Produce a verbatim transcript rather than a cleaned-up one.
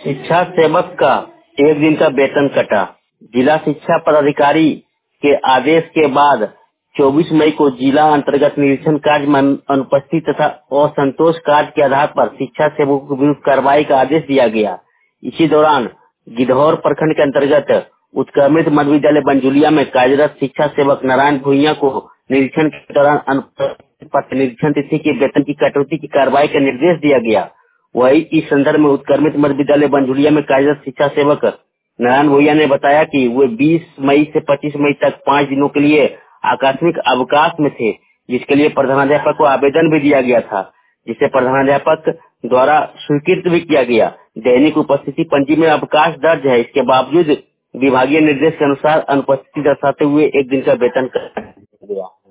शिक्षा सेवक का एक दिन का वेतन कटा। जिला शिक्षा पदाधिकारी के आदेश के बाद चौबीस मई को जिला अंतर्गत निरीक्षण कार्य में अनुपस्थित तथा असंतोष कार्य के आधार पर शिक्षा सेवकों के विरुद्ध कार्रवाई का आदेश दिया गया। इसी दौरान गिद्धौर प्रखंड के अंतर्गत उत्क्रमित मध्य विद्यालय बंजुलिया में कार्यरत शिक्षा सेवक नारायण भुइया को निरीक्षण के दौरान अनुपस्थित पर निरीक्षण तिथि के वेतन की कटौती की कार्रवाई का निर्देश दिया गया। वही इस संदर्भ में उत्क्रमित मध्य विद्यालय बंजुलिया में कार्यरत शिक्षा सेवक नारायण भुइया ने बताया कि वे बीस मई से पच्चीस मई तक पाँच दिनों के लिए आकस्मिक अवकाश में थे, जिसके लिए प्रधानाध्यापक को आवेदन भी दिया गया था, जिसे प्रधानाध्यापक द्वारा स्वीकृत भी किया गया। दैनिक उपस्थिति पंजी में अवकाश दर्ज है। इसके बावजूद विभागीय निर्देश के अनुसार अनुपस्थिति दर्शाते हुए एक दिन का वेतन काट दिया गया।